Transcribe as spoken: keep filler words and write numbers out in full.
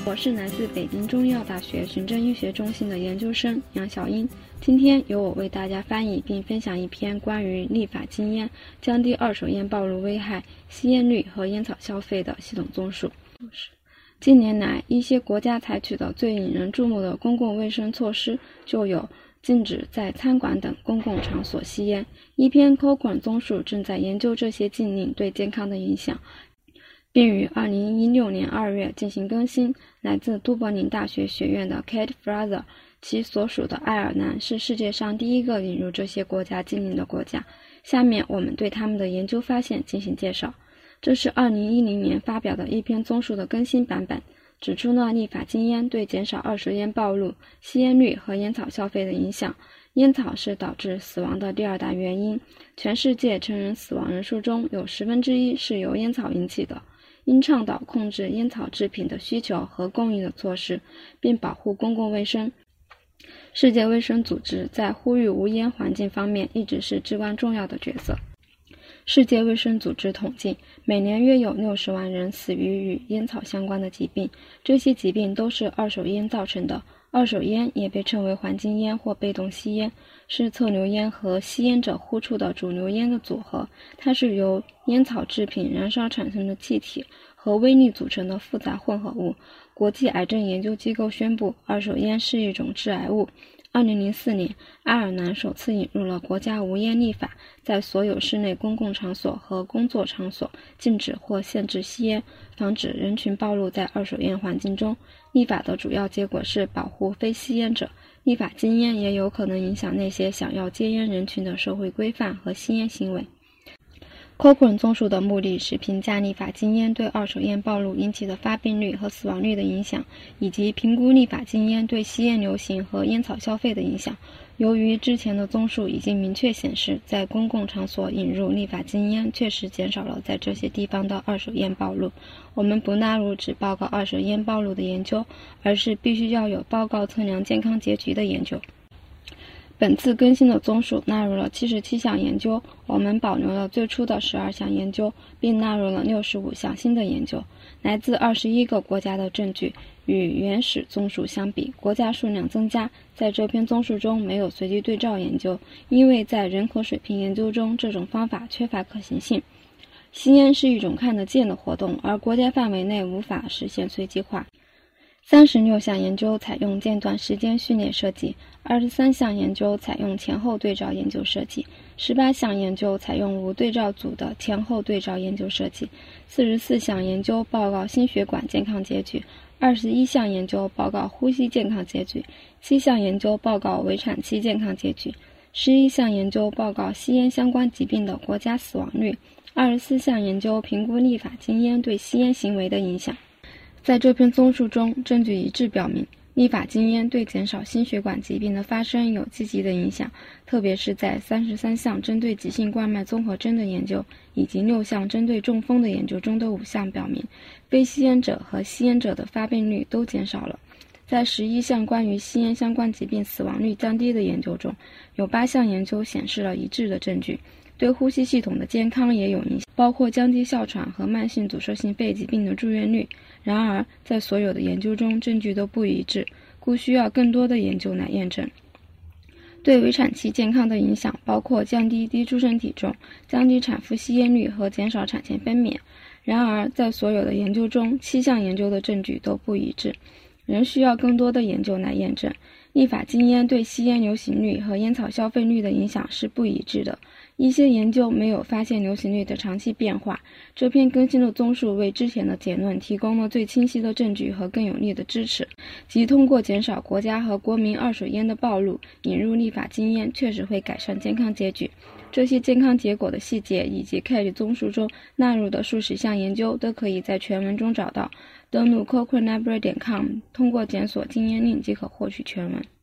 我是来自北京中医药大学循证医学中心的研究生杨小英，今天由我为大家翻译并分享一篇关于立法禁烟、降低二手烟暴露危害、吸烟率和烟草消费的系统综述。近年来，一些国家采取的最引人注目的公共卫生措施就有禁止在餐馆等公共场所吸烟。一篇 Cochrane 综述正在研究这些禁令对健康的影响，并于二零一六年二月进行更新。来自都柏林大学学院的 Kate Fraser， 其所属的爱尔兰是世界上第一个引入这些国家禁令的国家。下面我们对他们的研究发现进行介绍。这是二零一零年发表的一篇综述的更新版本，指出了立法禁烟对减少二手烟暴露、吸烟率和烟草消费的影响。烟草是导致死亡的第二大原因，全世界成人死亡人数中有十分之一是由烟草引起的。应倡导控制烟草制品的需求和供应的措施，并保护公共卫生。世界卫生组织在呼吁无烟环境方面一直是至关重要的角色。世界卫生组织统计，每年约有六十万人死于与烟草相关的疾病，这些疾病都是二手烟造成的。二手烟也被称为环境烟或被动吸烟，是侧流烟和吸烟者呼出的主流烟的组合。它是由烟草制品燃烧产生的气体和微粒组成的复杂混合物。国际癌症研究机构宣布，二手烟是一种致癌物。二零零四年，爱尔兰首次引入了国家无烟立法，在所有室内公共场所和工作场所禁止或限制吸烟，防止人群暴露在二手烟环境中。立法的主要结果是保护非吸烟者。立法禁烟也有可能影响那些想要戒烟人群的社会规范和吸烟行为。Cochrane 综述的目的是评价立法禁烟对二手烟暴露引起的发病率和死亡率的影响，以及评估立法禁烟对吸烟流行和烟草消费的影响。由于之前的综述已经明确显示，在公共场所引入立法禁烟确实减少了在这些地方的二手烟暴露，我们不纳入只报告二手烟暴露的研究，而是必须要有报告测量健康结局的研究。本次更新的综述纳入了七十七项研究，我们保留了最初的十二项研究，并纳入了六十五项新的研究。来自二十一个国家的证据与原始综述相比，国家数量增加。在这篇综述中没有随机对照研究，因为在人口水平研究中这种方法缺乏可行性。吸烟是一种看得见的活动，而国家范围内无法实现随机化。三十六项研究采用间断时间序列设计，二十三项研究采用前后对照研究设计，十八项研究采用无对照组的前后对照研究设计，四十四项研究报告心血管健康结局，二十一项研究报告呼吸健康结局，七项研究报告围产期健康结局，十一项研究报告吸烟相关疾病的国家死亡率，二十四项研究评估立法禁烟对吸烟行为的影响。在这篇综述中，证据一致表明，立法禁烟对减少心血管疾病的发生有积极的影响，特别是在三十三项针对急性冠脉综合征的研究，以及六项针对中风的研究中的五项表明，非吸烟者和吸烟者的发病率都减少了。在十一项关于吸烟相关疾病死亡率降低的研究中，有八项研究显示了一致的证据。对呼吸系统的健康也有影响，包括降低哮喘和慢性阻塞性肺疾病的住院率。然而，在所有的研究中，证据都不一致，故需要更多的研究来验证。对围产期健康的影响包括降低低出生体重、降低产妇吸烟率和减少产前分娩。然而，在所有的研究中，七项研究的证据都不一致，仍需要更多的研究来验证。立法禁烟对吸烟流行率和烟草消费率的影响是不一致的。一些研究没有发现流行率的长期变化。这篇更新的综述为之前的结论提供了最清晰的证据和更有力的支持，即通过减少国家和国民二手烟的暴露，引入立法禁烟确实会改善健康结局。这些健康结果的细节以及 Kate 综述中纳入的数十项研究都可以在全文中找到。登录 cochrane library 点 com， 通过检索禁烟令即可获取全文。